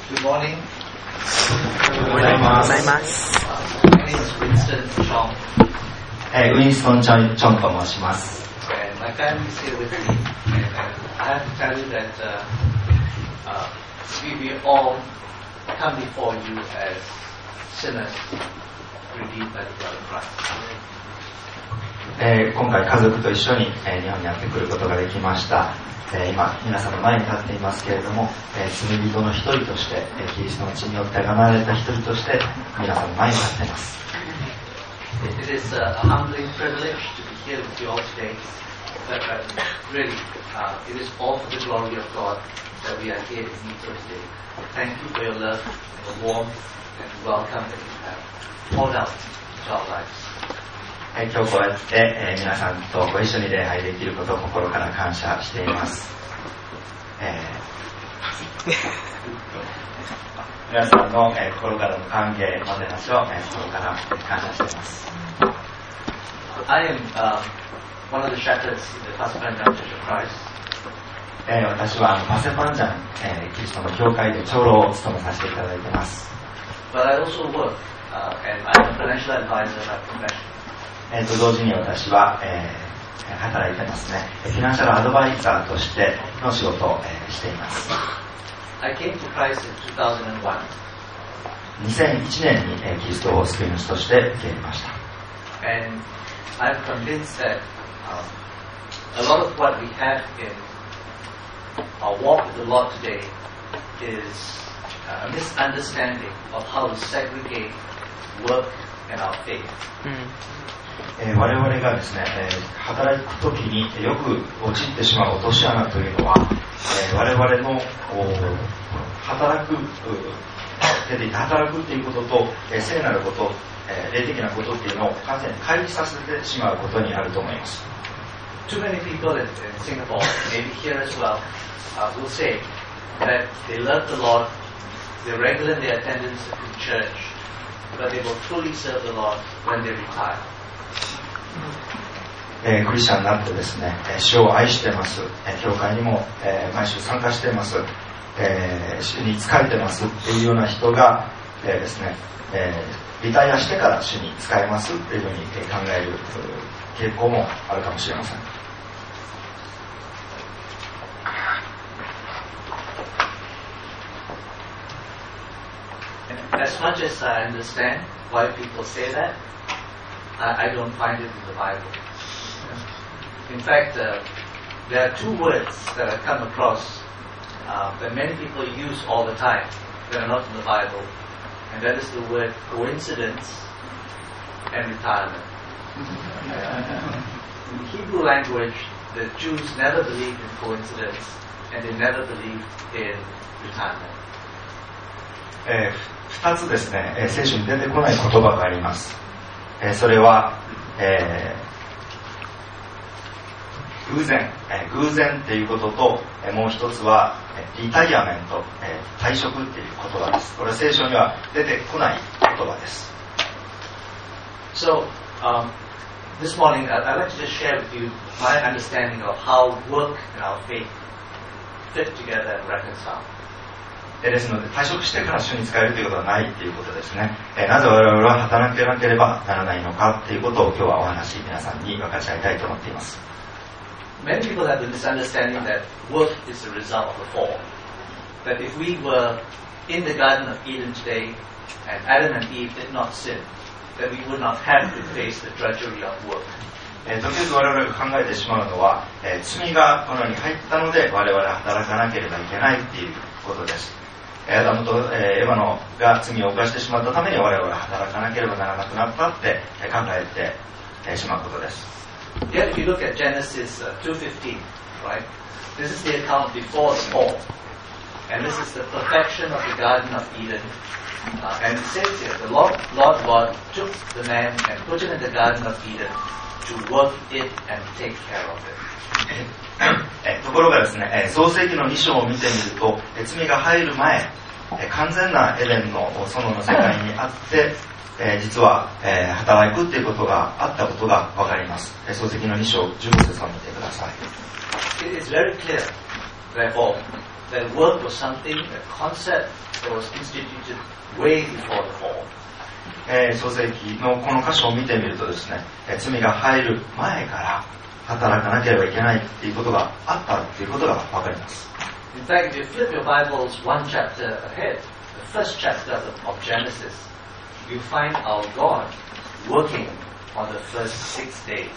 Good morning. おはようございます。 My name is Winston Chong. ウィンストン・チョンと申します。 And my family is here with me. And I have to tell you that we all come before you as sinners redeemed by the blood of Christ. 今回家族と一緒に、日本にやってくることができました。今皆さんの前に立っていますけれども、罪人の一人として、キリストの血によって贖われた一人として皆さんの前に立っています。 It is a humbling privilege to be here with you all today. But really, it is all for the glory of God that we are here in Thursday. Thank you for your love, your warmth, and welcome that you have poured out into our lives. 今日こうやって、皆さんとご一緒に礼拝できることを心から感謝しています。皆さんの、心からの歓迎もてなしを、心から感謝しています。 I am one of the shepherds in the Pasir Panjang Church of Christ. 私はパセパンジャン、キリストの教会で長老を務めさせていただいています。 But I also work, and I'm a financial advisor by profession. 同時に私は、働いてますね。フィナンシャルアドバイザーとしての仕事を、しています。 I came to Christ in 2001. 2001年に、キリストを救い主として受け入れました。 And I'm convinced that a lot of what we have in our walk with the Lord today is a misunderstanding of how to segregate work and our faith. 我々がですね、働くときによく陥ってしまう落とし穴というのは、我々の働くっていうことと、聖なること、霊的なことっていうのを完全に乖離させてしまうことにあると思います。 Too many people in Singapore, maybe here as well, will say that they love the Lord, they're regular in their attendance in church, but they will truly serve the Lord when they retire. クリスチャンになってですね、主を愛してます、教会にも、毎週参加しています、主に仕えてますっていうような人が、ですね、リタイアしてから主に仕えますっていうふうに考える傾向もあるかもしれません。 As much as I understand why people say that, I don't find it in the Bible. In fact, there are two words that I've come across that many people use all the time that are not in the Bible, and that is the word coincidence and retirement. In the Hebrew language, the Jews never believed in coincidence, and they never believed in retirement. 2つですね、聖書に出てこない言葉があります。それは、偶然っていうことと、もう一つはリタイアメント、退職っていう言葉です。これは聖書には出てこない言葉です。 So, this morning I'd like to just share with you my understanding of how work and our faith fit together and reconcile. ですので、退職してから主に使えるということはないということですね。なぜ我々は働かなければならないのかということを今日はお話、皆さんに分かち合いたいと思っています。 Many people have the misunderstanding that work is the result of the fall. That if we were in the Garden of Eden today and Adam and Eve did not sin, that we would not have to face the drudgery of work. 時々我々が考えてしまうのは、罪がこの世に入ったので我々は働かなければいけないということです。アダムとエヴァのが罪を犯してしまったために我々は働かなければならなくなったって考えてしまうことです。 Yet if you look at Genesis 2:15, right? This is the account before the fall. And this is the perfection of the Garden of Eden. And it says here, the Lord God took the man and put him in the Garden of Eden to work it and take care of it. ところがですね、創世記の2章を見てみると、罪が入る前、完全なエデンの園の世界にあって、実は、働くっていうことがあったことが分かります。創世記の2章15節を見てください。 It is very clear, therefore, that work was something, a concept that was instituted way before the fall. 創世記のこの箇所を見てみるとですね、罪が入る前から働かなければいけないっていうことがあったっていうことが分かります。 In fact, if you flip your Bibles one chapter ahead, the first chapter of Genesis, you find our God working on the first 6 days.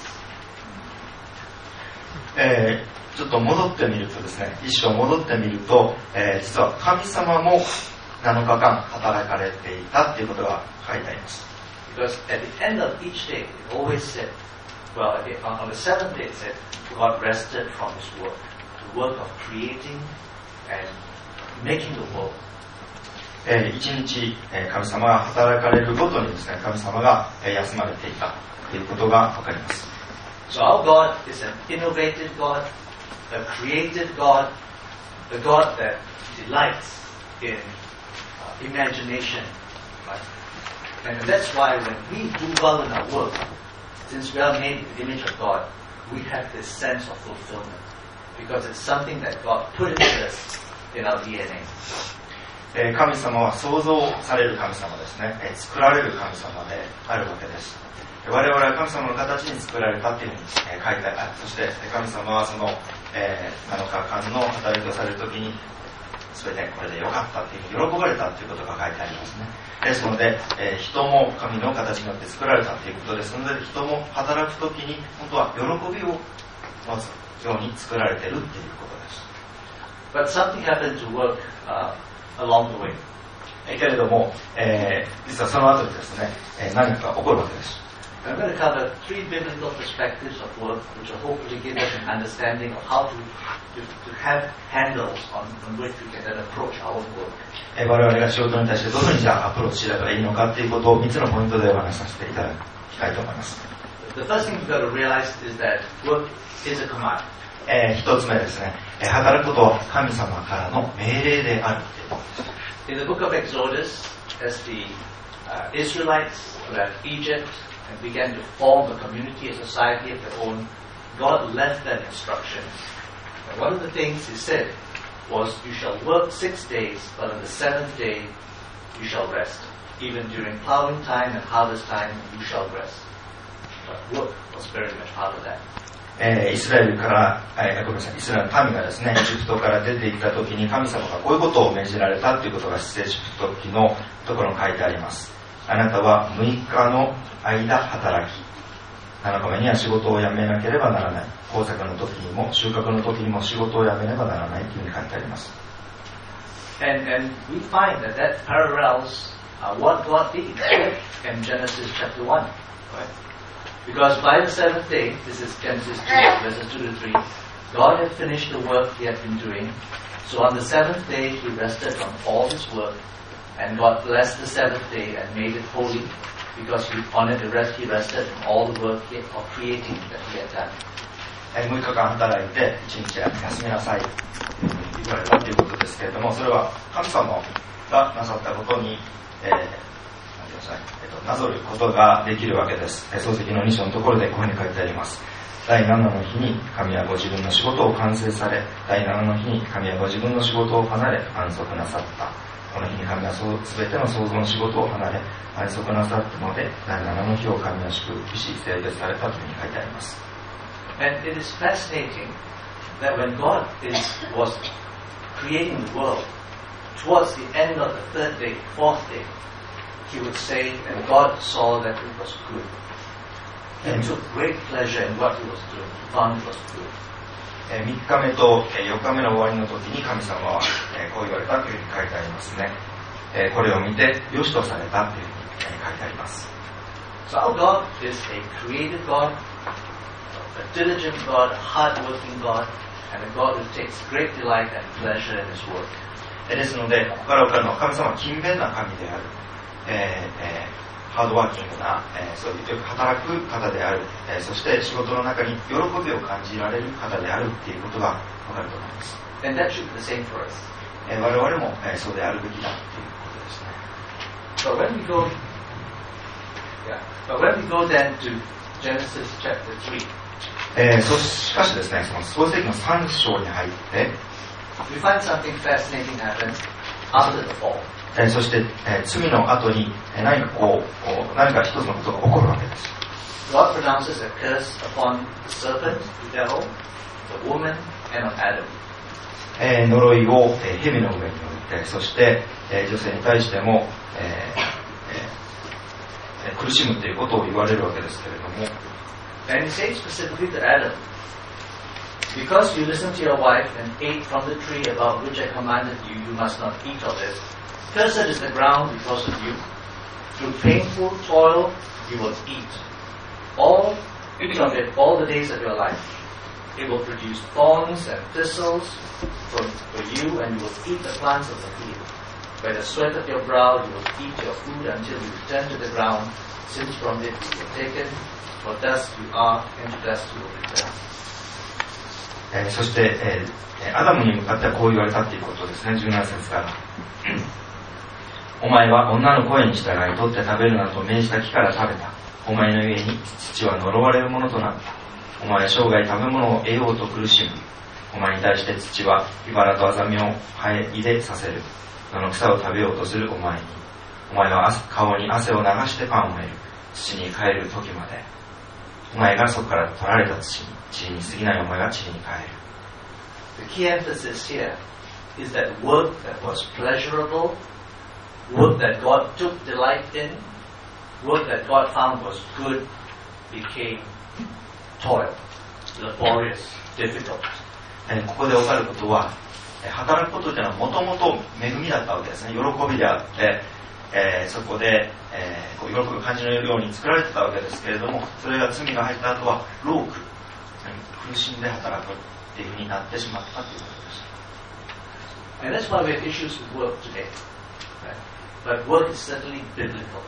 ちょっと戻ってみるとですね、一章戻ってみると、実は神様も7日間働かれていたっていうことが書いてあります。 Because at the end of each day, it always said, well, on the seventh day it said, God rested from his work, the work of creating and making the world. 一日神様が働かれるごとにですね、神様が休まれていたということがわかります。 So our God is an innovative God, a creative God, a God that delights in imagination. Right? And that's why when we do well in our work, since we are made in the image of God, we have this sense of fulfillment because it's something that God put into us in our DNA. 神様は創造される神様ですね。作られる神様であるわけです。我々は神様の形に作られたというふうに書いてある。そして神様はその、7日間の働きをされるときにそれでこれでよかったというふうに喜ばれたということが書いてありますね。ですので、人も神の形によって作られたということですので、人も働くときに本当は喜びを持つように作られているということです。 But something happened to work along the way. けれども、実はその後にですね、何かが起こるわけです。 I'm going to cover 3 biblical perspectives of work, which will hopefully give us an understanding of how to have handles on which we can then approach our own work. 我々が仕事に対してどのようにじゃあアプローチすればいいのかということを3つのポイントでお話しさせていただきたいと思います。 The first thing we've got to realize is that work is a command. 一つ目ですね、働くことは神様からの命令であるということです。 In the book of Exodus, as the Israelites left Egypt and began to form a community, a society of their own, God left them instructions. And one of the things he said was, you shall work 6 days, but on the 7th day you shall rest. Even during plowing time and harvest time, you shall rest. But work was very much part of that. イスラエルから、ごめんなさい、イスラエルの民がですね、エジプトから出ていった時に神様がこういうことを命じられたということが出エジプト記のところに書いてあります。あなたは6日の間働き、7日目には仕事を辞めなければならない。豊作の時にも収穫の時にも仕事を辞めねばならないというふうに書いてあります。 And we find that parallels what God did in Genesis chapter 1. Right? Because by the 7th day, this is Genesis 2, verses 2 to 3, God had finished the work he had been doing. So on the 7th day, he rested from all his work. And God blessed the 7th day and made it holy because he honored the rest, he rested from all the work of creating that he had done. 6日間働いて1日休みなさいと言われたということですけれども、それは神様がなさったことに、なぞることができるわけです。創世記の2章のところでこういうふうに書いてあります。第7の日に神はご自分の仕事を完成され、第7の日に神はご自分の仕事を離れ安息なさった。この日に神は全ての創造の仕事を離れ安息なさったので、第7の日を神は祝福し聖別されたというふうに書いてあります。 And it is fascinating that when God was creating the world, towards the end of the 3rd day, 4th day, he would say, and God saw that it was good. He took great pleasure in what he was doing. He found it was good. 3日目と4日目の終わりの時に神様はこう言われたというふうに書いてありますね。これを見て良しとされたというふうに書いてあります。 So our God is a creative God, a diligent God, a hard-working God, and a God who takes great delight and pleasure in his work. ですので、ここから分かるのは神様は勤勉な神である。ハードワーキングな、そういうよく働く方である、そして仕事の中に喜びを感じられる方であるということが分かると思います。 And that should be the same for us. 我々も、そうであるべきだということですね。 But when we go then to Genesis chapter 3, しかしですね、その創世記の3章に入って、 we find something fascinating happen after the fall. そして、罪の後に何か一つのことが起こるわけです。 God pronounces a curse upon the serpent, the devil, the woman, and on Adam. 呪いを蛇の上に置いて、そして、女性に対しても、苦しむということを言われるわけですけれども。 And he says specifically to Adam, because you listened to your wife and ate from the tree about which I commanded you, you must not eat of it. Cursed is the ground because of you. Through painful toil you will eat of it all the days of your life. It will produce thorns and thistles for you, and you will eat the plants of the field. By the sweat of your brow you will eat your food until you return to the ground, since from it you were taken, for dust you are, and to dust you will return. そして、アダムに向かってはこう言われたということですね。17節からお前は女の声に従い取って食べるなと命じた木から食べた。お前のゆえに土は呪われるものとなった。お前は生涯食べ物を得ようと苦しむ。お前に対して土は茨とアザミを入れさせる。その草を食べようとするお前に。お前は顔に汗を流してパンを得る。土に帰る時まで。お前がそこから取られた土に過ぎないお前が地に帰る。 The key emphasis here is that work that was pleasurable, work that God took delight in, work that God found was good, became toil, laborious, difficult. ここで分かることは、働くことというのはもともと恵みだったわけですね。喜びであって、そこで、喜びを感じるように作られてたわけですけれども、それが罪が入った後は労苦、苦しんで働くっていうふうになってしまったということです。 And that's why we have issues with work today. Right? But work is certainly biblical.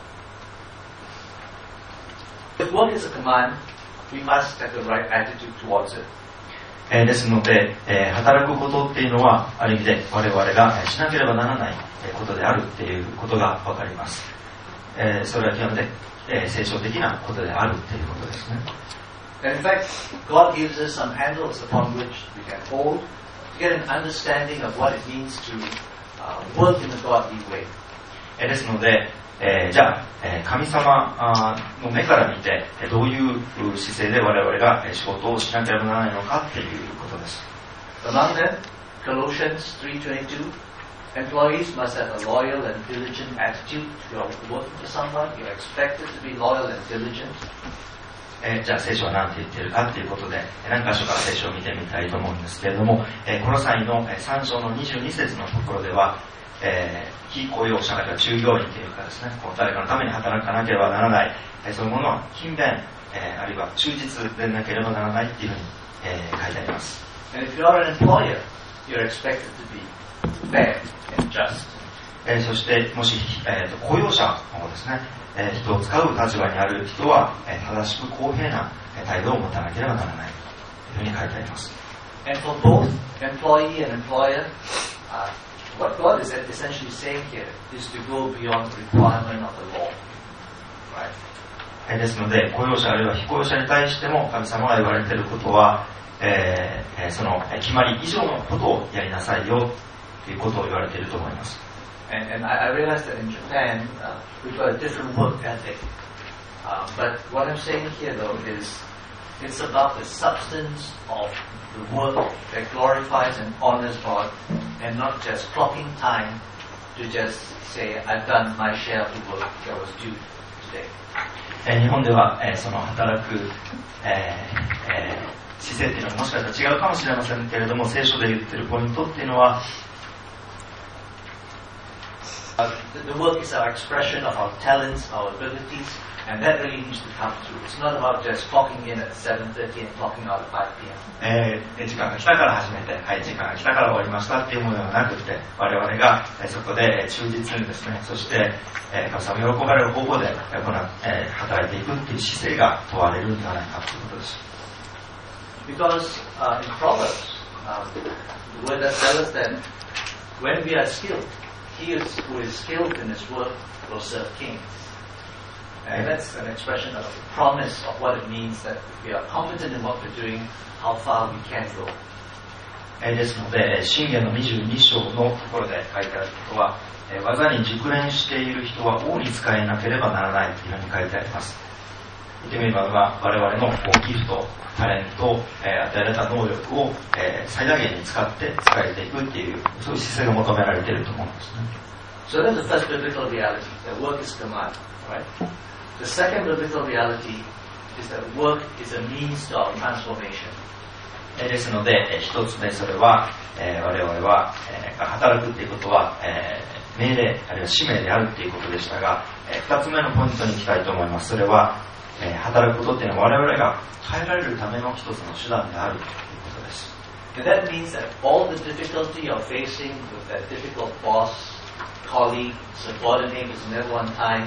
If work is a command, we must have the right attitude towards it. ですので、働くことっていうのはある意味で我々がしなければならないことであるっていうことが分かります。それは極めて、聖書的なことであるっていうことですね。 And in fact, God gives us some handles upon which we can hold to get an understanding of what it means to work in a godly way. ですので、じゃあ、神様の目から見てどういう姿勢で我々が仕事をしなければならないのかっていうことです。 Among them, Colossians 3:22, employees must have a loyal and diligent attitude. If you are working for someone, you are expected to be loyal and diligent. じゃあ聖書は何て言っているかということで何箇所か聖書を見てみたいと思うんですけれども、この際の3章の22節のところでは、非雇用者が従業員というかですね、誰かのために働かなければならない、そういうものは勤勉、あるいは忠実でなければならないというふうに、書いてあります。 And if you are an employer, you are expected to be fair and just. そしてもし、雇用者の方ですね、人を使う立場にある人は、正しく公平な態度を持たなければならないというふうに書いてあります。 And for both employee and employer, what God is essentially saying here is to go beyond the requirement of the law. Right? ですので、雇用者あるいは非雇用者に対しても神様が言われていることは、その決まり以上のことをやりなさいよということを言われていると思います。 And I realized that in Japan, we've got a different work ethic. But what I'm saying here, though, is it's about the substance of the work that glorifies and honors God, and not just clocking time to just say, I've done my share of the work that was due today. 日本では、その働く、姿勢っていうのはもしかしたら違うかもしれませんけれども、聖書で言っているポイントっていうのは、 the work is our expression of our talents, our abilities, and that really needs to come through. It's not about just clocking in at 7:30 and clocking out at 5 p.m. 時間が来たから始めて、はい、時間が来たから終わりましたっていうものではなくて、我々がそこで忠実にですね、そして神様を喜ばれる方法で働いていくっていう姿勢が問われるんではないかということです。 Because in Proverbs, the word that tells us that when we are skilled, he who is skilled in his work will serve kings. And that's an expression of the promise of what it means that if we are competent in what we're doing, how far we can go. ですので、箴言の22章のところで書いてあることは、技に熟練している人は王に使えなければならないというふうに書いてあります。言ってみれば、我々のギフト、タレント、与えられた能力を、最大限に使って使えていくっていう、そういう姿勢が求められていると思うんですね。 So that's the first biblical reality, that work is command, right? The second biblical reality is that work is a means to our transformation. ですので、一つ目それは、我々は、働くっていうことは、命令あるいは使命であるっていうことでしたが、二つ目のポイントに行きたいと思います。それは、働くことっていうのは我々が変えられるための一つの手段であるということです。 And that means that all the difficulty you're facing with that difficult boss, colleague, subordinate who's never on time,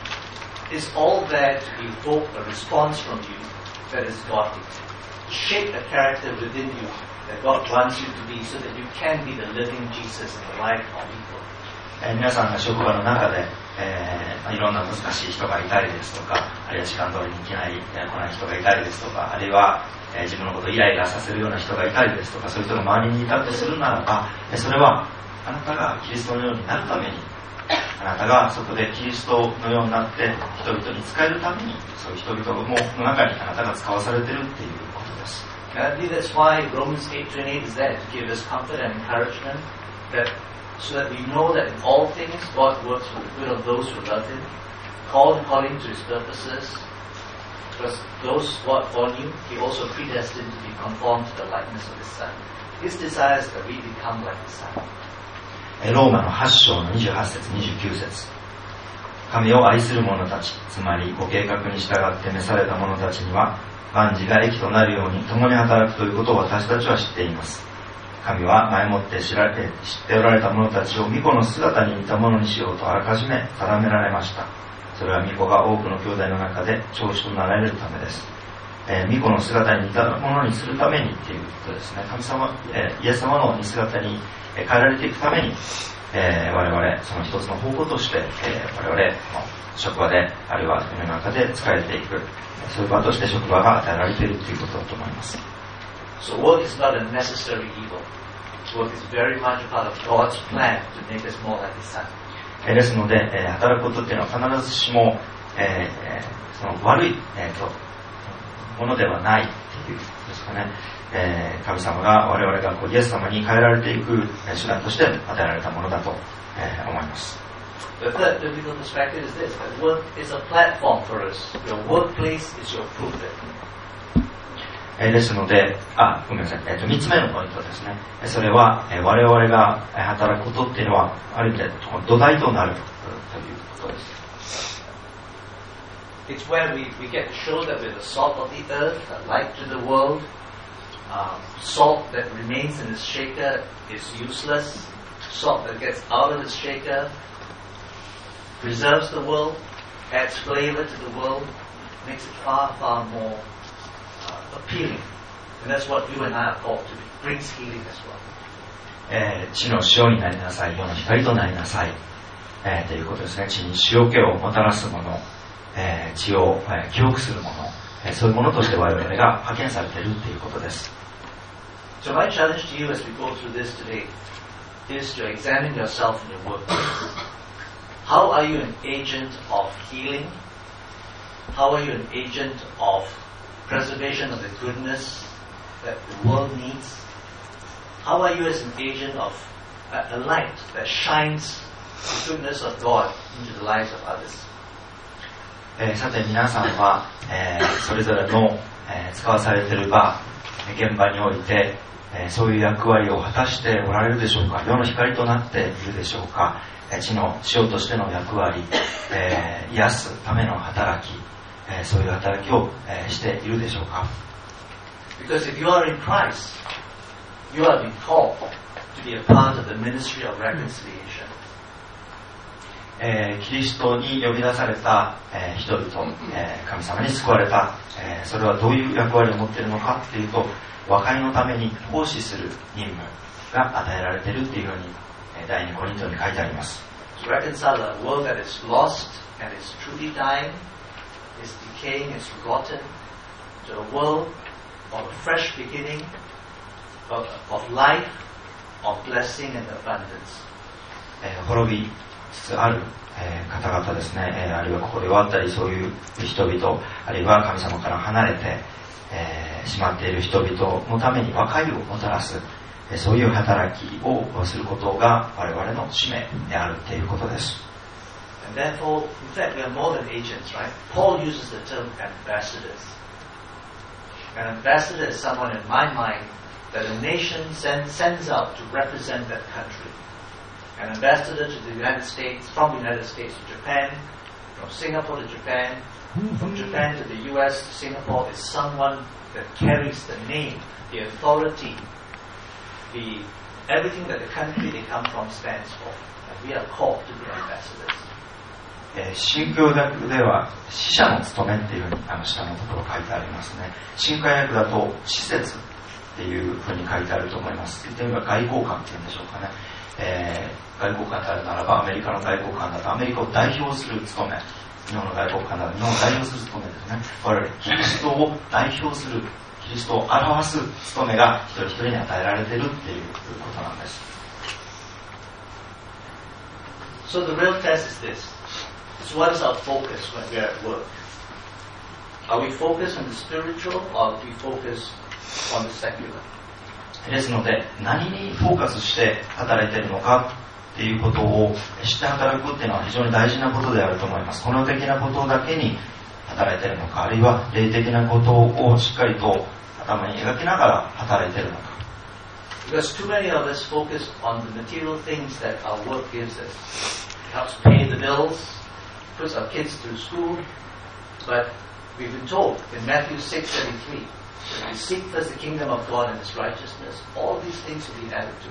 is all there to evoke a response from you that is godly. Shape the character within you that God wants you to be so that you can be the living Jesus in the life of people. 皆さんが職場の中で、いろんな難しい人がいたりですとか、あるいは時間通りに来ない人がいたりですとか、あるいは、自分のことをイライラさせるような人がいたりですとか、そういう人が周りにいたとするならば、それはあなたがキリストのようになるために、あなたがそこでキリストのようになって人々に使えるために、そういう人々の中にあなたが使わされているっていうことです。 And I believe that's why Romans 8:28 is there to give us comfort and encouragement, so that we know that in all things God works for the good of those who love Him, called according to His purposes. Because those God foreknew, He also predestined to be conformed to the likeness of His Son. His desire is that we become like His Son. ローマの8章の28節29節、神を愛する者たち、つまりご計画に従って召された者たちには万事が益となるように共に働くということを私たちは知っています。神は前もって知っておられた者たちを御子の姿に似たものにしようとあらかじめ定められました。それは御子が多くの兄弟の中で長子となられるためです。御子の姿に似たものにするためにっていうことですね。神様、イエス様の似姿に変えられていくために、我々その一つの方向として、我々の職場であるいは世の中で使えていく、そういう場として職場が与えられているということだと思います。 So work is not a necessary evil. Work is very much a part of God's plan to make us more like His Son. ですので、働くことっていうのは必ずしも、その悪い、ものではないっていうことですかね。神様が我々がイエス様に変えられていく手段として与えられたものだと、思います。 The third biblical perspective is this: that work is a platform for us. Your workplace is your pulpit. ですので、ごめんなさい。3つ目のポイントですね。それは、我々が働くことっていうのは、ある意味で土台となるということです。 It's where we get to show that we're the salt of the earth, a light to the world. Salt that remains in its shaker is useless. Salt that gets out of its shaker preserves the world, adds flavor to the world, makes it far, far more appealing. And that's what you and I are called to do. Brings healing as well. 地の塩になりなさい、世の光となりなさい、ということですね。地に塩気をもたらすもの、地を、記憶するもの、そういうものとして我々が派遣されているということです。 So my challenge to you as we go through this today is to examine yourself in your workplace. How are you an agent of healing? How are you an agent of preservation of the goodness that the world needs? How are you as an agent of a light that shines the goodness of God into the lives of others? さて皆さんは、それぞれの、使わされている場、現場において、そういう役割を果たしておられるでしょうか。世の光となっているでしょうか。地の塩としての役割、癒すための働き、そういう働きを、しているでしょうか。 Because if you are in Christ, you are being called to be a part of the ministry of reconciliation. キリストに呼び出された、人々、神様に救われた、それはどういう役割を持っているのかというと、和解のために奉仕する任務が与えられているというように、第2コリントに書いてあります。 To reconcile a world that is lost and is truly dying, is decaying, is forgotten, to a world of a fresh beginning, of life, of blessing and abundance. 滅びつつある、方々ですね、あるいはここで終わったりそういう人々、あるいは神様から離れて、しまっている人々のために和解をもたらす、そういう働きをすることが我々の使命であるということです。 And therefore, in fact, we are more than agents, right? Paul uses the term ambassadors. An ambassador is someone, in my mind, that a nation sends out to represent that country. An ambassador to the United States, from the United States to Japan, from Singapore to Japan, from Japan to the US to Singapore, is someone that carries the name, the authority, everything that the country they come from stands for. And we are called to be ambassadors. 新教訳では使者の務めっていうふうに下のところ書いてありますね。新海訳だと使節っていうふうに書いてあると思います。言ってみれば外交官っていうんでしょうかね。外交官であるならばアメリカの外交官だとアメリカを代表する務め、日本の外交官だと日本を代表する務めですね。我々キリストを代表する、キリストを表す務めが一人一人に与えられているっていうことなんです。 So the real test is this.So what is our focus when we are at work? Are we focused on the spiritual or are we focused on the secular? ですので、何にフォーカスして働いているのかっていうことを知って働くっていうのは非常に大事なことであると思います。この的なことだけに働いているのか、あるいは霊的なことをしっかりと頭に描きながら働いているのか。 Because too many of us focus on the material things that our work gives us. It helps pay the bills.Puts our kids through school, but we've been told in Matthew 6:33, when we seek first the kingdom of God and His righteousness, all these things will be added to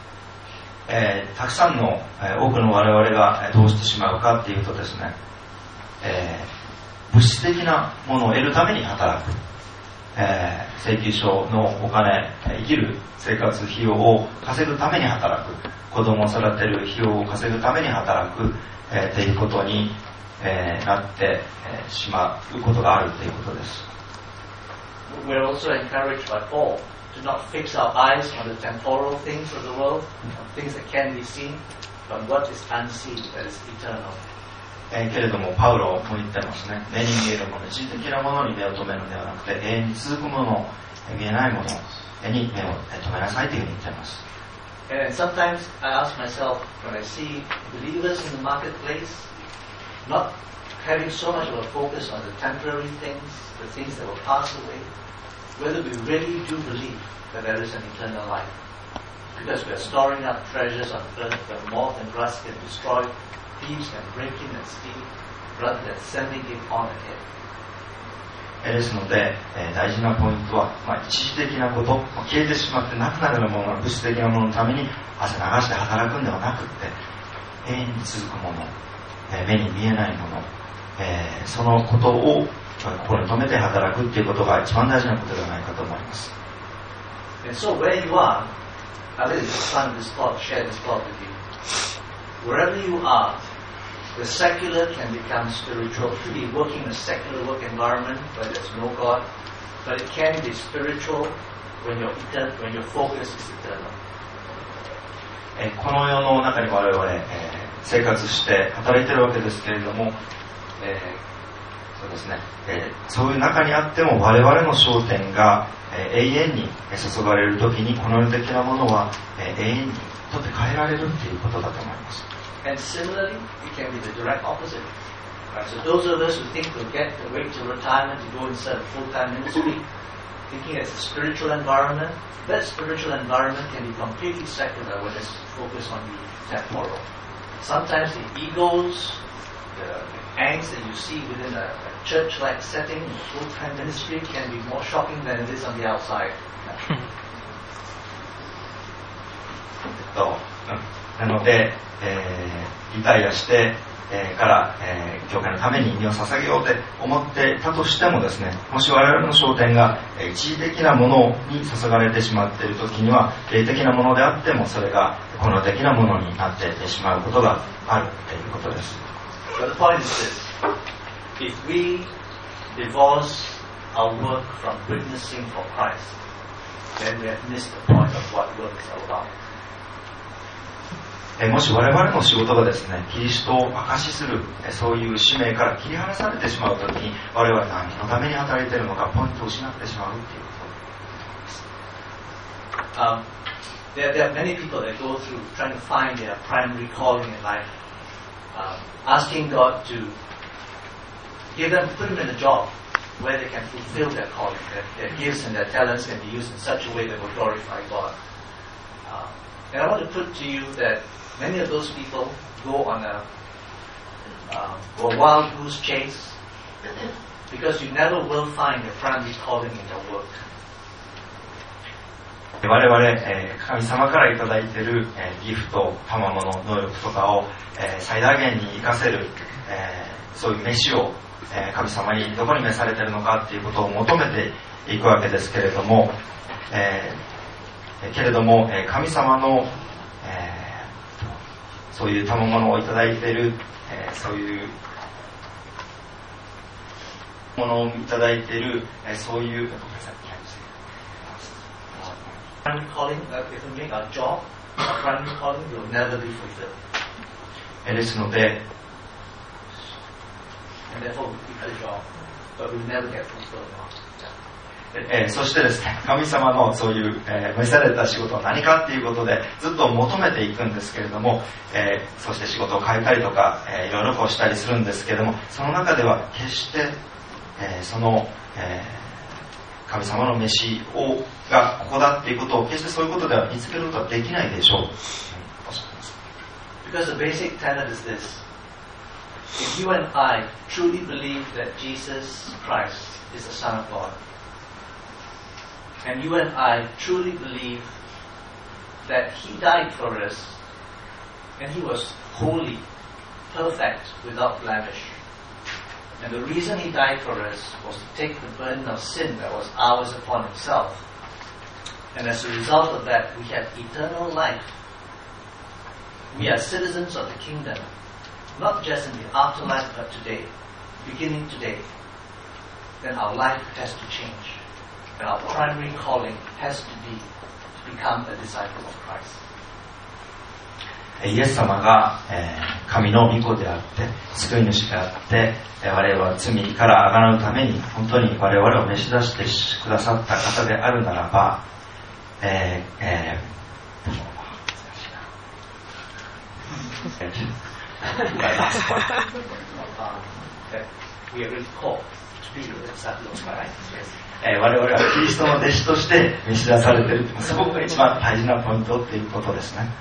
us. たくさんの、多くの我々がどうしてしまうかっていうとですね、物質的なものを得るために働く、請求書のお金、生きる生活費用を稼ぐために働く、子供を育てる費用を稼ぐために働く、っていうことになってしまうことがあるということです。 We're also encouraged by Paul to not fix our eyes on the temporal things of the world, on things that can be seen, but what is unseen, that is eternal. けれどもパウロも言ってますね。目に見えるもの、一時的なものに目を留めるのではなくて、永遠に続くもの、見えないものに目を留めなさいというふうに言っています。 And sometimes I ask myself, when I see believers in the marketplace, not having so much of a focus on the temporary things, the things that will pass away, whether we really do believe that there is an eternal life. Because we are storing up treasures on earth where moth and rust can destroy, thieves can break in and steal, rather than sending it on ahead. ですので、大事なポイントは、一時的なこと、消えてしまってなくなるようなもの、物質的なもののために汗流して働くんではなくって、永遠に続くもの、目に見えないもの、そのことを心に留めて働くっていうことが一番大事なことではないかと思います。 And so where you are, I will expand this thought, share this thought with you. Wherever you are, the secular can become spiritual. You can be working in a secular work environment where there's no God, but it can be spiritual when your focus is eternal. この世の中に我々、生活して働いているわけですけれども、そうですね、そういう中にあっても我々の焦点が、永遠に注がれるときにこの世的なものは、永遠にとって変えられるということだと思います。 And similarly, it can be the direct opposite. Right? So those of us who think we'll wait till retirement to go inside a full-time ministry, thinking it's a spiritual environment, that spiritual environment can be completely secular when it's focused on the temporal. Sometimes the egos, the angst that you see within a church-like setting, a full-time ministry, can be more shocking than it is on the outside. なので、リタイアして、から、教会のために身を捧げようって思ってたとしてもですね、もし我々の焦点が一時的なものに注がれてしまっているときには、霊的なものであってもそれがこの的なものになってしまうことがあるということです。 But the point is this: if we divorce our work from witnessing for Christ, then we have missed the point. of what work is all about. もし我々の仕事がですね、キリストを証しするそういう使命から切り離されてしまうときに、我々は何のために働いているのかポイントを失ってしまうということです。There are many people that go through trying to find their primary calling in life, asking God to give them, put them in a job where they can fulfill their calling, their gifts and their talents can be used in such a way that will glorify God. And I want to put to you that many of those people go on a wild goose chase because you never will find your primary calling in your work. 我々、神様からいただいている、ギフト、賜物、能力とかを、最大限に活かせる、そういう飯を、神様にどこに召されているのかということを求めていくわけですけれども、神様の、そういう賜物をいただいている、そういうものをいただいている、そういう primary calling, if we make our job our primary calling, will never be fulfilled. ですので、 And therefore we keep the job, but we never get fulfilled. そしてですね、神様のそういう、召された仕事は何かっていうことでずっと求めていくんですけれども、そして仕事を変えたりとか、いろいろこうしたりするんですけれども、その中では決して、その、神様の飯がここだっていうことを決してそういうことでは見つけることはできないでしょう。 Because the basic tenet is this: if you and I truly believe that Jesus Christ is the Son of God, and you and I truly believe that He died for us, and He was holy, perfect, without blemish. And the reason He died for us was to take the burden of sin that was ours upon Himself. And as a result of that, we have eternal life. We are citizens of the kingdom, not just in the afterlife, but today, beginning today. Then our life has to change. And our primary calling has to be to become a disciple of Christ. イエス様が、神の御子であって救い主であって、我々は罪からあがなうために本当に我々を召し出してくださった方であるならば、我々はキリストの弟子として召し出されている、そこが一番大事なポイントっていうことですね。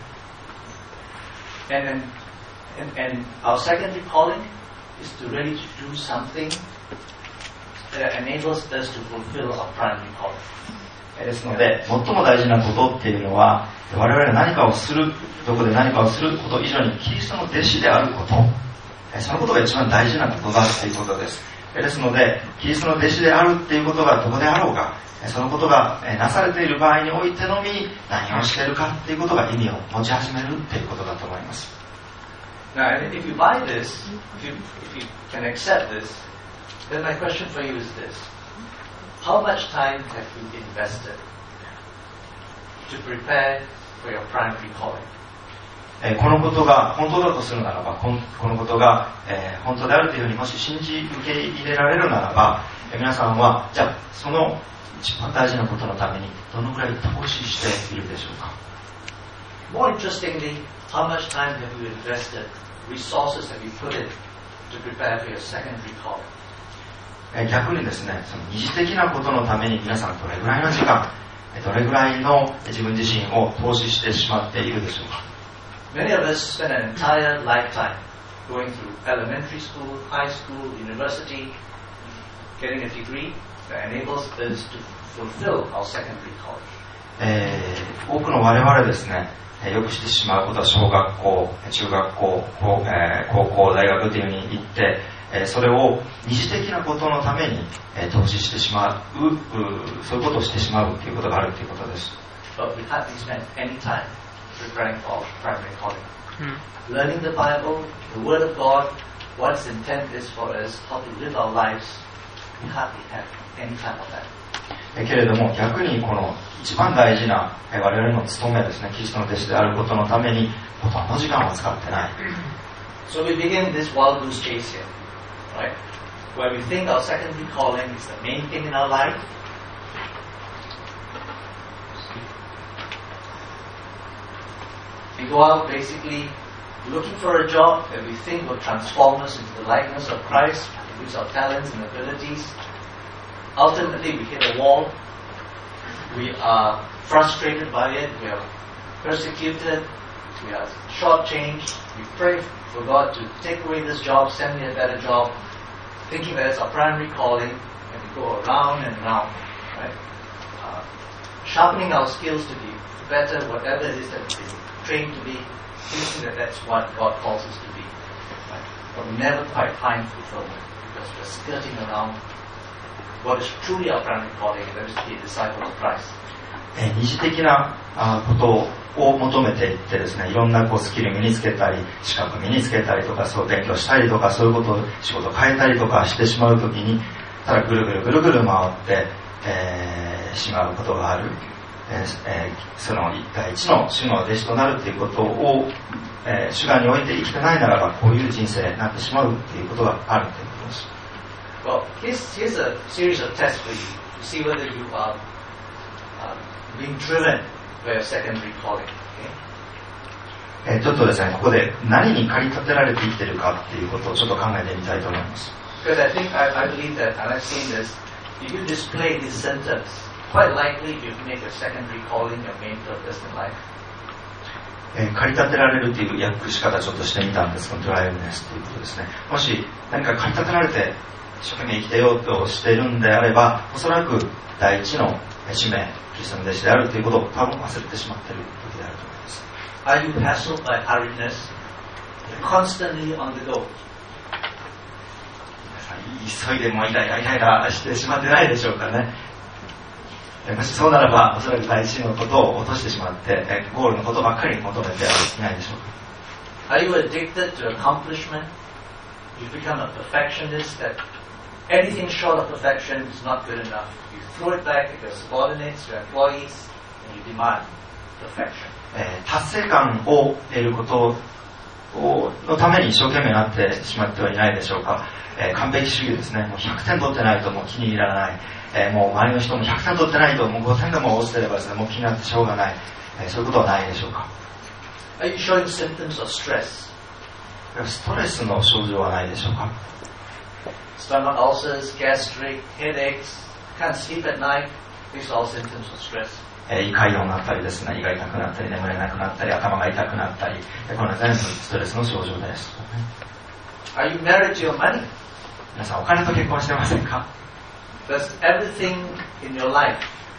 And our secondary calling is to really do something that enables us to fulfill our primary calling. ですので、最も大事なことっていうのは、我々が何かをする、どこで何かをすること以上にキリストの弟子であること、そのことが一番大事なことだっていうことです。ですので、キリストの弟子であるっていうことがどこであろうが、そのことがなされている場合においてのみ何をしているかっていうことが意味を持ち始めるっていうことだと思います。 Now, if you buy this, if you can accept this, then my question for you is this: how much time have you invested to prepare for your primary calling? このことが本当だとするならば、このことが本当であるというふうにもし信じ受け入れられるならば、皆さんはじゃあその一番大事なことのためにどのくらい投資しているでしょうか。 More interestingly, how much time have you invested, resources have you put in to prepare for your secondary calling? 逆にですね、その二次的なことのために皆さんどれぐらいの時間、どれぐらいの自分自身を投資してしまっているでしょうか。 Many of us spend an entire lifetime going through elementary school, high school, university, getting a degree that enables us to fulfill our secondary calling. 多くの我々ですね、よくしてしまうことは小学校、中学校、高校、大学というふうに行って、それを二次的なことのために投資してしまう、そういうことをしてしまうということがあるということです。 But we hardly spend any time preparing for our primary calling. Learning the Bible, the Word of God, what its intent is for us, how to live our lives, we hardly have any time of that. けれども逆にこの一番大事な我々の務めですね、キリストの弟子であることのためにほとんど時間を使ってない。 So we begin this wild goose chase here, right? Where we think our secondary calling is the main thing in our life. We go out basically looking for a job that we think will transform us into the likeness of Christ, use our talents and abilities. Ultimately, we hit a wall. We are frustrated by it. We are persecuted. We are shortchanged. We pray for God to take away this job, send me a better job, thinking that it's our primary calling, and we go around and around, right? Sharpening our skills to be better, whatever it is that we've been trained to be, thinking that that's what God calls us to be. Right? But we never quite find fulfillment because we're skirting around what is truly our primary calling, and that is to be a disciple of Christ. 二次的なことを求めていってですね、いろんなスキル身につけたり、資格身につけたりとか、そう勉強したりとか、そういうことを仕事を変えたりとかしてしまうときに、ただぐるぐるぐるぐる回って、しまうことがある。その第一の主の弟子となるということを、主眼に置いて生きてないならばこういう人生になってしまうということがあるということです。 Well, here's a series of tests for you to see whether you are being driven by a secondary calling. Okay? ちょっとですね、ここで何に駆り立てられて生きているかっていうことをちょっと考えてみたいと思います。 Because I believe that, and I've seen this, if you display these symptoms, quite likely you make a secondary calling your main purpose in life. 駆り立てられるという訳し方をちょっとしてみたんです。コントライブネスということですね。もし何か駆り立てられて一生懸命生きてようとしているんであれば、おそらく第一の使命、キリストの弟子であるということを多分忘れてしまっている時であると思います。 Are you hassled by hurriedness? You're constantly on the go. 急いでもイライラしてしまってないでしょうかね。もしそうならば、おそらく第一のことを落としてしまって、ゴールのことばっかり求めていないでしょうか。 Are you addicted to accomplishment? You become a perfectionist that anything short of perfection is not good enough. You throw it back at your subordinates, your employees, and you demand perfection. 達成感を得ることのために一生懸命になってしまってはいないでしょうか。完璧主義ですね。もう100点取ってないともう気に入らない。もう周りの人も100点取ってないともう5点でも落ちてればですね、もう気になってしょうがない。そういうことはないでしょうか。 Are you showing symptoms of stress? ストレスの症状はないでしょうか。 Stomach ulcers, gastric, headaches, can't sleep at night. These are all symptoms of stress. 胃潰瘍になったりですね、胃が痛くなったり眠れなくなったり頭が痛くなったり、これは全部ストレスの症状です。 Are you married to your money? 皆さんお金と結婚してませんか？ Does everything in your life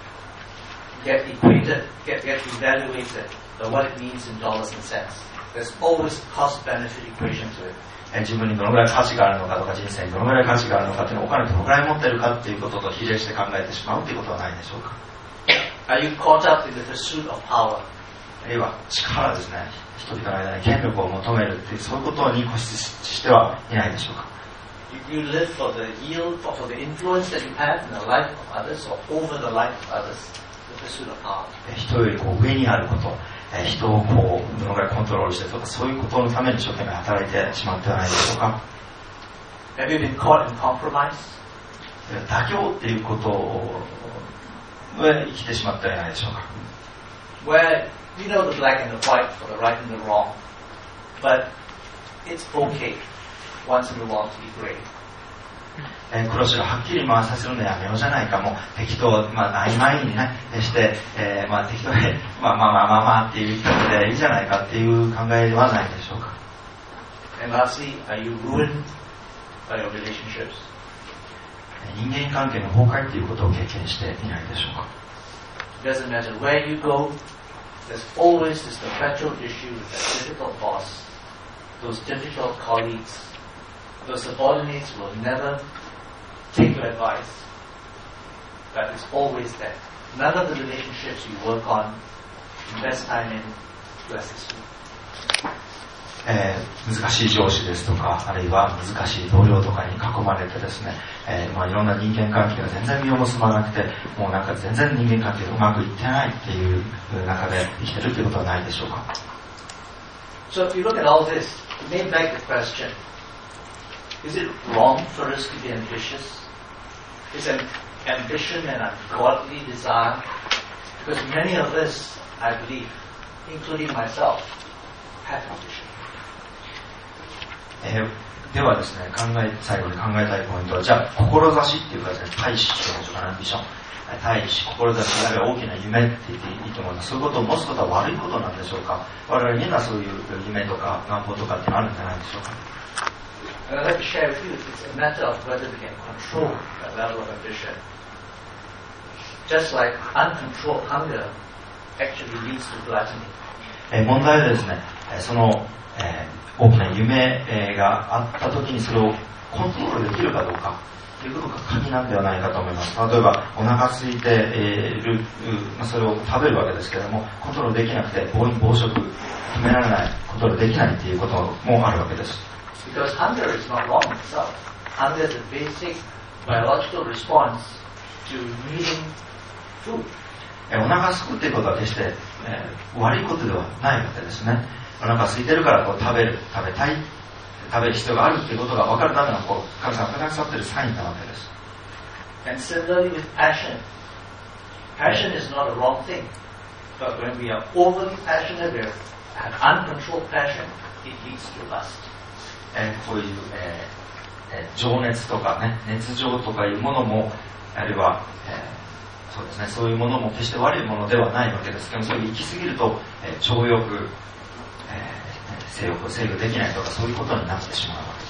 get equated, get evaluated by what it means in dollars and cents? There's always cost-benefit equation to it. 自分にどのぐらい価値があるのかとか人生にどのぐらい価値があるのかっていうのをお金どのぐらい持ってるかっていうことと比例して考えてしまうということはないでしょうか。 Are you caught up in the pursuit of power? あるいは力ですね、人々の間に権力を求めるっていうそういうことに固執してはいないでしょうか。 You live for the yield, for the influence that you have in the life of others or over the life of others, the pursuit of power. 人より上にあること、人をどのぐらいコントロールしてとかそういうことのために一生懸命働いてしまってはないでしょうか。 Have you been caught in compromise? 妥協っていうことを生きてしまってはいないでしょうか。 Where you know the black and the white for the right and the wrong, but it's okay once in a while to be gray. 黒白はっきりさせるのやめようじゃないか、もう適当、曖昧にねして、適当にっていう感じでいいじゃないかっていう考えではないでしょうか。 And lastly, are you ruined by your relationships? 人間関係の崩壊っていうことを経験していないでしょうか。 It doesn't matter where you go, there's always this perpetual issue with that difficult boss, those difficult colleagues, those subordinates will never take your advice. That is always there. None of the relationships you work on, invest time in, bless this week. 難しい上司ですとか、あるいは難しい同僚とかに囲まれてですね、いろんな人間関係が全然実を結ばなくて、もうなんか全然人間関係がうまくいってないっていう中で生きてるっていうことはないでしょうか。 So if you look at all this, it may beg the question, is it wrong for us to be ambitious? Is ambition an ungodly desire? Because many of us, I believe, including myself, have ambition. ではですね、最後に考えたいポイントは、じゃあ、志っていうかですね、大志というんでしょうかね、アンビション。大志、志、あるいは大きな夢って言っていいと思います。そういうことを持つことは悪いことなんでしょうか。我々みんなそういう夢とか願望とかってあるんじゃないでしょうか。 And I'd like to share with you, it's a matter of whether we can control that level of ambition. Just like uncontrolled hunger actually leads to gluttony. 問題はですね、その、大きな夢があった時にそれをコントロールできるかどうかということが鍵なんではないかと思います。例えばお腹空いている、それを食べるわけですけれども、コントロールできなくて暴飲暴食、止められない、コントロールできないということもあるわけです。 Because hunger is not wrong itself. Hunger is a basic biological response to needing food. お腹空くということは決して、悪いことではないわけですね。お腹空いてるから食べたい、食べる必要があるということが分かるための神様がくださっているサインなわけです。 And similarly with passion. Passion is not a wrong thing. But when we are overly passionate, we have uncontrolled passion, it leads to lust. こういう、情熱とかね、熱情とかいうものも、あるいは、そうですね、そういうものも決して悪いものではないわけですけども、それに行き過ぎると、情欲、性欲を制御できないとかそういうことになってしまうわけです。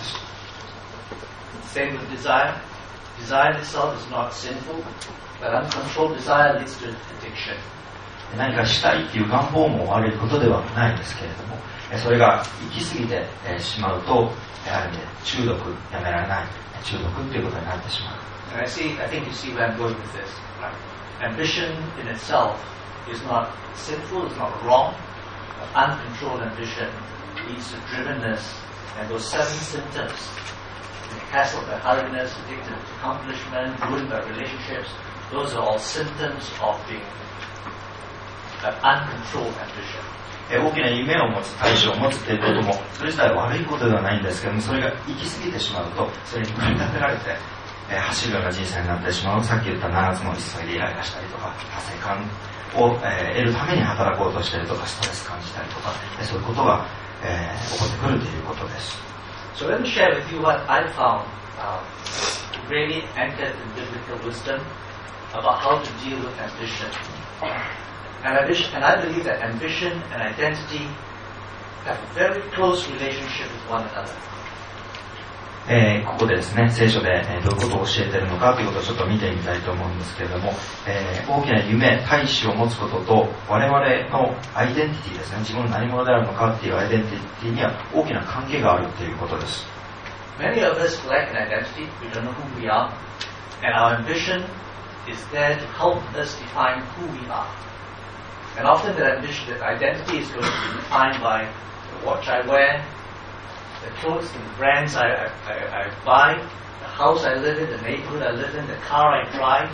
Same with desire. Desire itself is not sinful, but uncontrolled desire leads to addiction. 何かしたいという願望も悪いことではないですけれども、それが行き過ぎてしまうと、ある意味で中毒、やめられない中毒ということになってしまう。 And I think you see where I'm going with this. Right? Ambition in itself is not sinful, it's not wrong, but uncontrolled ambition leads to drivenness and those 7 symptoms. Hassled by hurriedness, addicted to accomplishment, ruined by relationships. Those are all symptoms of being an uncontrolled ambition. 大きな夢を持つ、大志を持つということも、それ自体は悪いことではないんですけども、それが行き過ぎてしまうと、それに駆り立てられて、走るような人生になってしまう。さっき言った7つの急いでイライラしたりとか、達成感を、得るために働こうとしているとか、ストレス感じたりとか、そういうことが、起こってくるということです。 So let me share with you what I found really anchored in biblical wisdom about how to deal with ambition. And I believe that ambition and identity have a very close relationship with one another. ここでですね、聖書でどういうことを教えているのかということをちょっと見てみたいと思うんですけれども、大きな夢、大志を持つことと我々のアイデンティティですね、自分の何者であるのかっていうアイデンティティには大きな関係があるということです。 Many of us lack an identity, we don't know who we are, and our ambition is there to help us define who we are. And often that ambition, that identity is going to be defined by the watch I wear, the clothes and the brands I buy, the house I live in, the neighborhood I live in, the car I drive.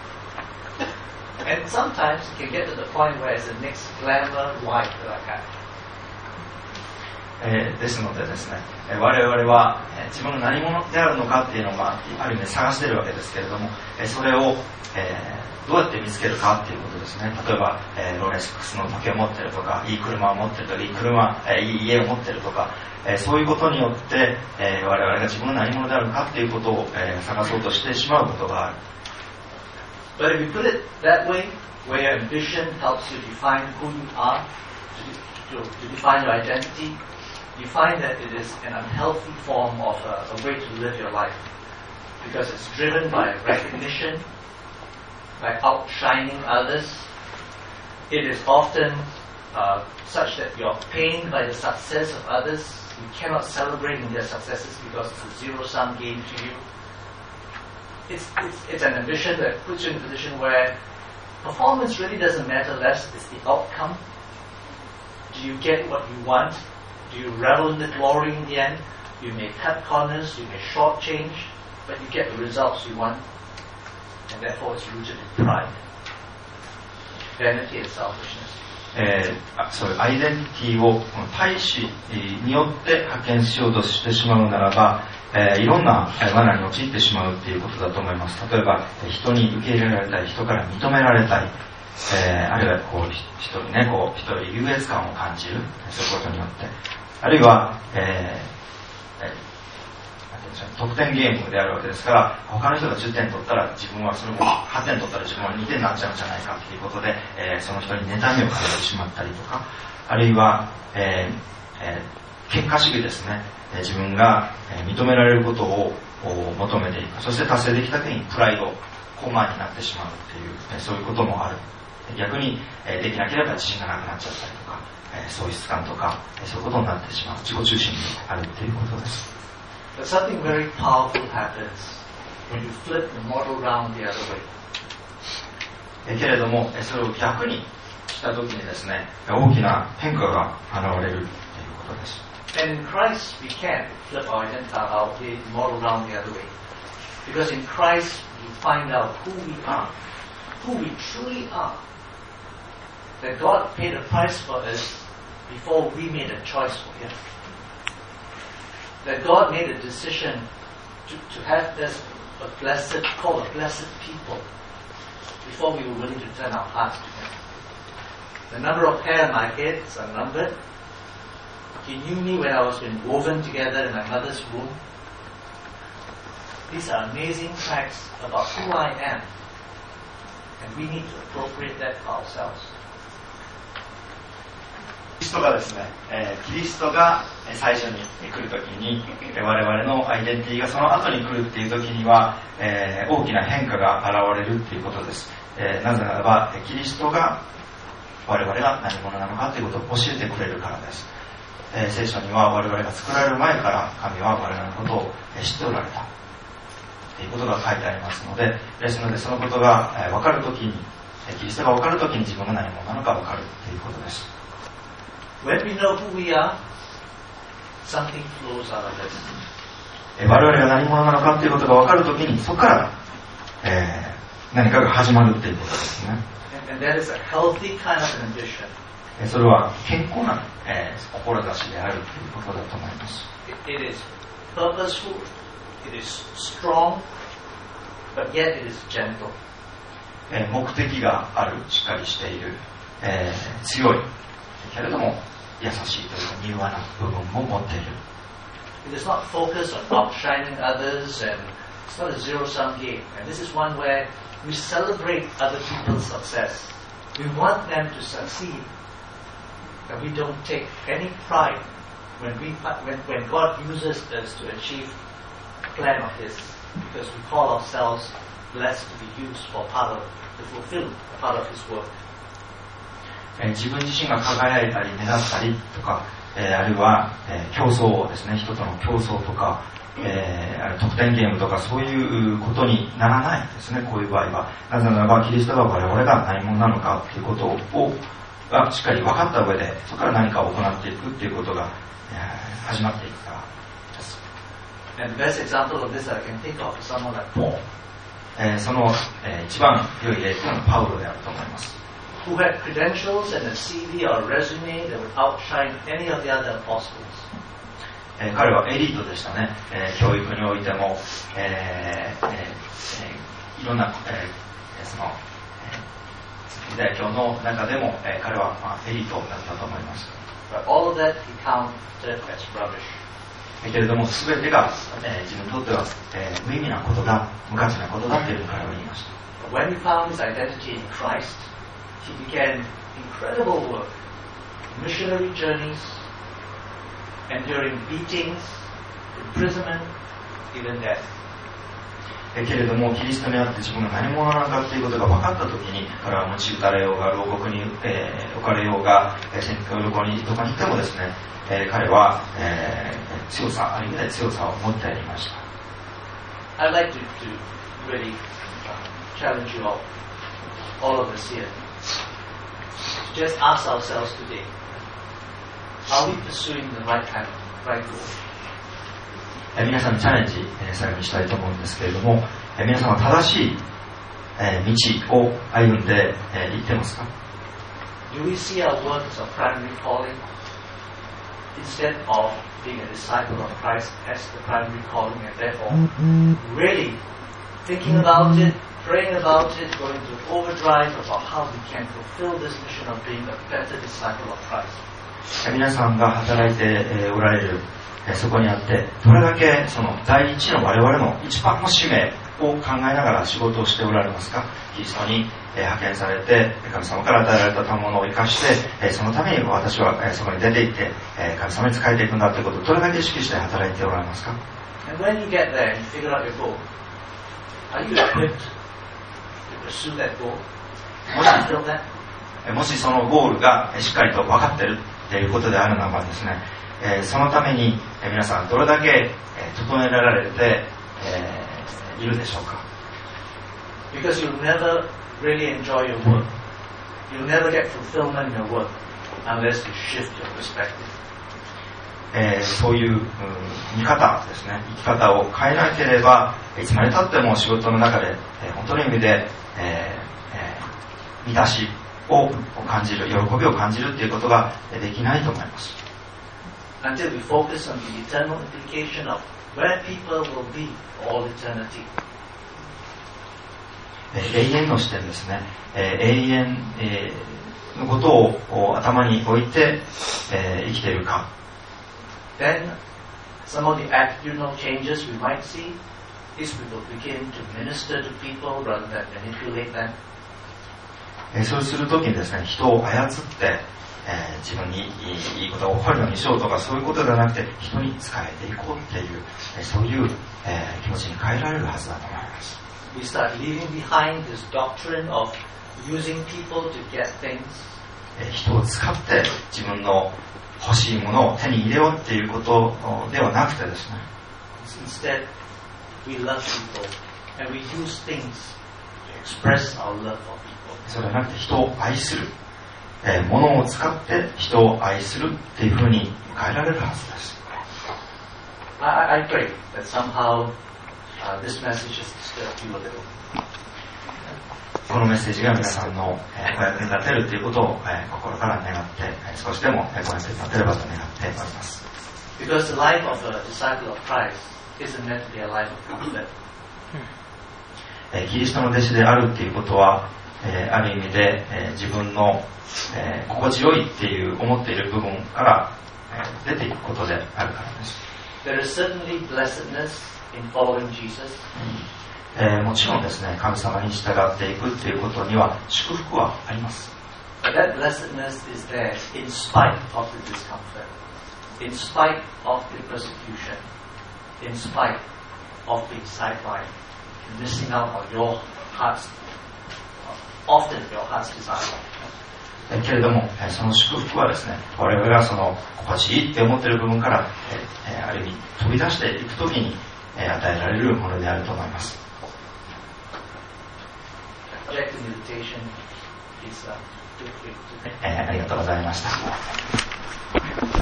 And sometimes it can get to the point where it's the next glamour life that I have. ですのでですね、我々は自分の何者であるのかっていうのを、ある意味探しているわけですけれども、それを、どうやって見つけるかっていうことですね。例えば、ロレックスの時計を持ってるとか、いい車を持ってるとか、いい家を持ってるとか、そういうことによって、我々が自分の何者であるかっていうことを、探そうとしてしまうことがある。 But if you put it that way, where your ambition helps you define who you are, to define your identity, you find that it is an unhealthy form of a way to live your life. Because it's driven by recognition, by outshining others. It is often such that you're pained by the success of others. You cannot celebrate in their successes because it's a zero-sum game to you. It's an ambition that puts you in a position where performance really doesn't matter less, it's the outcome. Do you get what you want? Do you revel in the glory in the end? You may cut corners, you may shortchange, but you get the results you want, and therefore it's rooted in pride, vanity and selfishness. そういうアイデンティティを大使によって派遣しようとしてしまうならば、いろんな罠に陥ってしまうということだと思います。例えば人に受け入れられたい、人から認められたい、あるいはこう人にねこう人より優越感を感じる、そういうことによって、あるいは、得点ゲームであるわけですから、他の人が10点取ったら自分はそれも8点取ったら自分は2点になっちゃうんじゃないかということで、その人に妬みをかけてしまったりとか、あるいは、結果主義ですね。自分が認められることを求めていく、そして達成できた時にプライド、高慢になってしまうという、そういうこともある。逆にできなければ自信がなくなっちゃったりとか、喪失感とかそういうことになってしまう、自己中心にあるということです。 But something very powerful happens when you flip the model round the other way. けれどもそれを逆にした時にですね、大きな変化が現れるということです。 And in Christ we can flip our model round the other way. Because in Christ we find out who we are, who we truly are. That God paid a price for us before we made a choice for Him. That God made a decision to have this called a blessed people before we were willing to turn our hearts to Him. The number of hair on my head is unnumbered. He knew me when I was being woven together in my mother's womb. These are amazing facts about who I am, and we need to appropriate that for ourselves. キリストがですね、キリストが最初に来るときに、我々のアイデンティティがその後に来るっていうときには、大きな変化が現れるっていうことです。なぜならば、キリストが我々が何者なのかということを教えてくれるからです。聖書には我々が作られる前から神は我々のことを知っておられたということが書いてありますので、ですのでそのことが分かるときに、キリストが分かるときに自分が何者なのか分かるということです。 When we know who we are, something flows out of us. 我々が何者なのかということが分かるときに、そこから、何かが始まるということですね。 And that is a healthy kind of ambition. それは健康な、志であるということだと思います。 It is purposeful, it is strong, but yet it is gentle. 目的がある、しっかりしている、強いけれども優しいという柔和な部分も持っている。 It is not focused on outshining others, and it's not a zero-sum game. And this is one where we celebrate other people's success. We want them to succeed, and we don't take any pride when God uses us to achieve a plan of His, because we call ourselves blessed to be used for to fulfill a part of His work. 自分自身が輝いたり目立ったりとか、あるいは、競争ですね、人との競争とか、得点ゲームとかそういうことにならないですね、こういう場合は。なぜならばキリストが我々が何者なのかということをしっかり分かった上で、そこから何かを行っていくということが、始まっていくからです。 And the best example of this I can think of is someone like Paul. その、一番良い例というのはパウロであると思います。 Who had credentials and a CV or a resume that would outshine any of the other apostles. 彼はエリートでしたね。教育においても、いろんな、その、ユダヤ教の中でも、彼は、エリートだったと思います。 But all of that he counted as rubbish. けれども全てが、自分にとっては、無意味なことだ、無価値なことだというふうに彼は言いました。 But when he found his identity in Christ, he began incredible work, missionary journeys, enduring beatings, imprisonment, even death. けれどもキリストにあって自分が何者なのかということが分かったときに、彼は鞭打たれようが牢獄に、置かれようが戦闘旅行にどこに行ってもですね、彼は、強さ、ある意味で強さを持ってやりました。 I'd like to really challenge you all of us here, to just ask ourselves today, Are we pursuing the right kind of right goal? 皆さんにチャレンジ、最後にしたいと思うんですけれども、皆さんは正しい、道を歩んでいってますか？ Do we see our work as a primary calling instead of being a disciple of Christ as the primary calling, and therefore really thinking about it, praying about it, going to overdrive about how we can fulfill this mission of being a better disciple of Christ? 皆さんが働いておられるそこにあってどれだけその第一の我々の一番の使命を考えながら仕事をしておられますか？キリストに派遣されて神様から与えられた賜物を生かしてそのために私はそこに出て行って神様に仕えていくんだということをどれだけ意識して働いておられますか？ And when you get there and you figure out your goal, are you equipped to pursue that goal? Once you feel that? もしそのゴールがしっかりと分かっているということであるならばですね、そのために皆さんどれだけ整えられているでしょうか？ Because you'll never really enjoy your work. You'll never get fulfillment in your work unless you shift your perspective. そういう、見方ですね、生き方を変えなければいつまでたっても仕事の中で、本当の意味で、満たしを感じる、喜びを感じるということができないと思います。 Until we focus on the eternal implication of where people will be for all eternity. 永遠の視点ですね、永遠、のことを頭に置いて、生きているか。 Then some of the attitudinal changes we might see is we will begin to minister to people rather than manipulate them. そうするときにですね、人を操って、自分にいいことを起こるようにしようとかそういうことではなくて人に仕えていこうっていう、そういう、気持ちに変えられるはずだと思います。 We start leaving behind this doctrine of using people to get things. 人を使って自分の欲しいものを手に入れようっていうことではなくてですね。 Instead, we love people and we use things to express our love for people. それはなくて人を愛する、物を使って人を愛するっていうふうに変えられるはずです。 I pray that somehow this message has disturbed you a little. このメッセージが皆さんのお役に立てるということを心から願って少しでもお役に立てればと願っております。 Because the life of a disciple of Christ isn't meant to be a life of comfort. キリストの弟子であるということはある意味で自分の心地よいっていう思っている部分から出ていくことであるからです。 There is certainly blessedness in following Jesus. もちろんですね、神様に従っていくということには祝福はあります。 But that blessedness is there in spite of the discomfort, in spite of the persecution, in spite of being sidelined, missing out on your heart's, often your heart's desire. けれども、その祝福はですね、我々がその心地いいって思っている部分から、ある意味飛び出していくときに、与えられるものであると思います。ありがとうございました。